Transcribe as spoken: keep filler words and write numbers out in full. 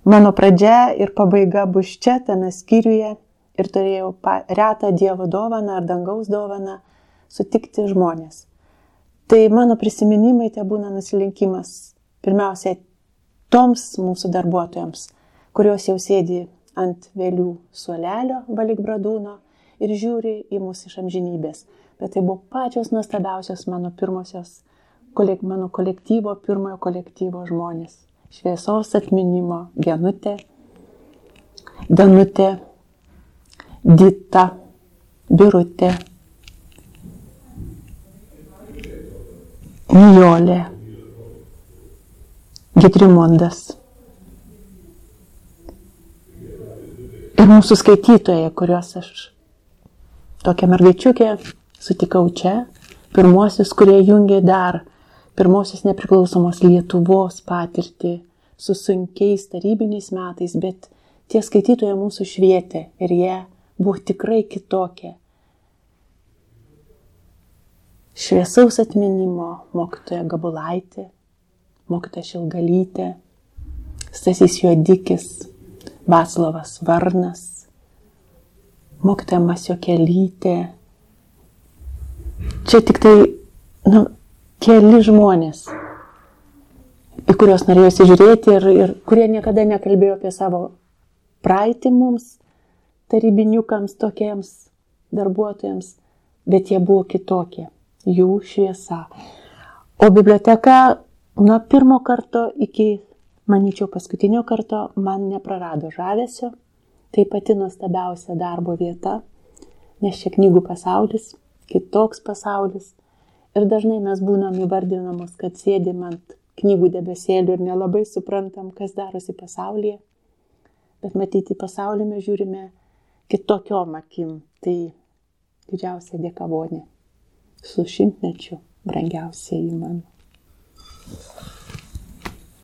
Mano pradžia ir pabaiga bus čia, tame skyriuje, ir turėjau retą Dievo dovaną ar dangaus dovaną sutikti žmonės. Tai mano prisiminimai te būna nusilenkimas pirmiausia toms mūsų darbuotojams, kurios jau sėdi ant vėlių suolelio Balik Bradūno ir žiūri į mūsų iš amžinybės. Bet tai buvo pačios nuostabiausios mano pirmosios, mano kolektyvo, pirmojo kolektyvo žmonės. Šviesaus atminimo Genutė, Danutė, Dita, Birutė, Nijolė, Gitrimondas. Ir mūsų skaitytojai, kuriuos aš tokią mergaičiukę sutikau čia, pirmosius, kurie jungė dar pirmosios nepriklausomos Lietuvos patirtį su sunkiais tarybiniais metais, bet tie skaitytojai mūsų švietė ir jie buvo tikrai kitokie. Šviesaus atminimo mokytoja Gabulaitė, mokytoja Šilgalytė, Stasys Juodikis, Vaclovas Varnas, mokytoja Masiokelytė. Čia tik tai, nu, keli žmonės, į kuriuos norėjosi žiūrėti ir, ir kurie niekada nekalbėjo apie savo praeitį mums, tarybiniukams, tokiems darbuotojams, bet jie buvo kitokie, jų šviesa. O biblioteka nuo pirmo karto iki, manyčiau, paskutinio karto man neprarado žavesio. Tai pati nuostabiausia darbo vieta, nes čia knygų pasaulis, kitoks pasaulis. Ir dažnai mes būnam įvardinamos, kad sėdim ant knygų debesėlių ir nelabai suprantam, kas darosi pasaulyje. Bet matyti pasaulį mes žiūrime kitokiom akim. Tai didžiausia dėkavonė su šimtmečiu brangiausiai mano.